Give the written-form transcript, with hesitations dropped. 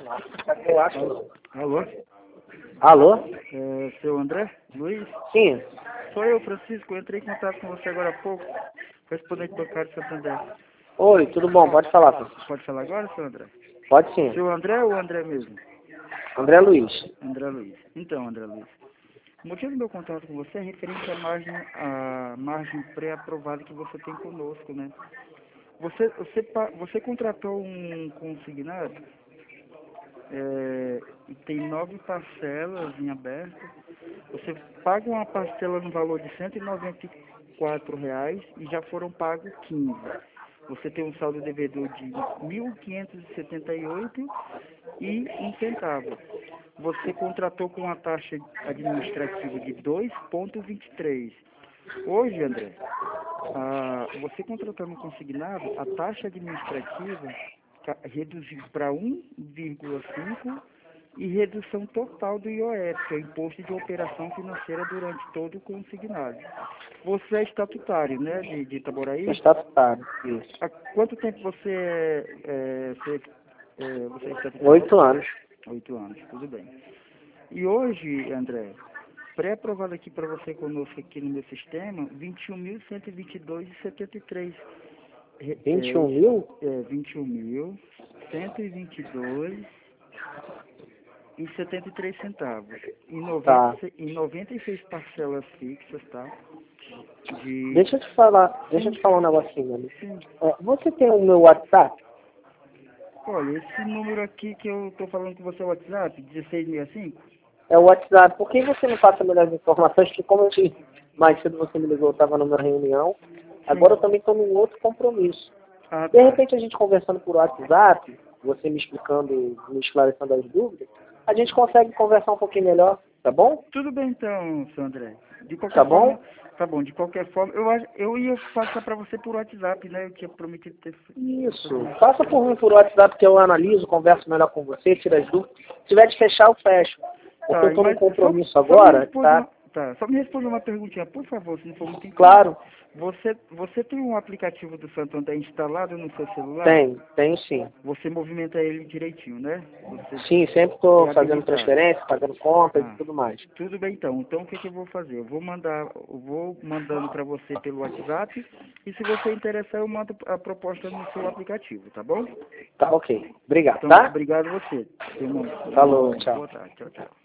Eu acho. Alô? Alô? Seu André? Luiz? Sim. Sou eu, Francisco. Eu entrei em contato com você agora há pouco. Correspondente bancário de Santander. Oi, tudo bom? Pode falar, Francisco. Pode falar agora, seu André? Pode sim. Seu André ou André mesmo? André Luiz. André Luiz. Então, André Luiz. O motivo do meu contato com você é referente à margem pré-aprovada que você tem conosco, né? Você contratou um consignado e tem 9 parcelas em aberto. Você paga uma parcela no valor de R$ 194 e já foram pagos 15. Você tem um saldo devedor de R$ 1.578,01. Você contratou com uma taxa administrativa de 2,23. Hoje, André, você contratando um consignado, a taxa administrativa reduziu para 1,5 e redução total do IOF, que é o Imposto de Operação Financeira, durante todo o consignado. Você é estatutário, né, de Itaboraí? Estatutário, isso. Há quanto tempo você é estatutário? 8 anos. 8 anos, tudo bem. E hoje, André, pré-aprovado aqui para você conosco aqui no meu sistema, R$ 21.122,73. 21 mil? 21.122,73 Tá. em 96 parcelas fixas, tá? Deixa eu te falar um negocinho, ali. Sim. Você tem o meu WhatsApp? Olha, esse número aqui que eu tô falando com você é o WhatsApp, 1665? É o WhatsApp. Por que você não passa melhores informações? Que como eu disse, mais cedo você me ligou, eu estava numa reunião. Agora eu também estou num outro compromisso. Ah, De tá. repente a gente conversando por WhatsApp, você me explicando, me esclarecendo as dúvidas, a gente consegue conversar um pouquinho melhor, tá bom? Tudo bem então, seu André. De qualquer Tá forma, bom? tá bom, de qualquer forma, eu ia passar para você por WhatsApp, né? Eu tinha prometido ter Isso. Faça por mim por WhatsApp que eu analiso, converso melhor com você, tiro as dúvidas. Se tiver de fechar, eu fecho. Porque eu estou num compromisso agora, tá? Só me responda uma perguntinha, por favor, se não for muito incômodo. Claro, Você tem um aplicativo do Santander instalado no seu celular? tenho sim. Você movimenta ele direitinho, né? Você Sim, sempre estou é fazendo habilitado. transferência, fazendo contas e Ah, tudo mais. tudo bem então. Então o que eu vou fazer? Eu vou mandando para você pelo WhatsApp e se você interessar eu mando a proposta no seu aplicativo, tá bom? Tá ok. Obrigado, Então, tá? obrigado a você. Tenha Falou, tchau. boa tarde. Tchau, tchau.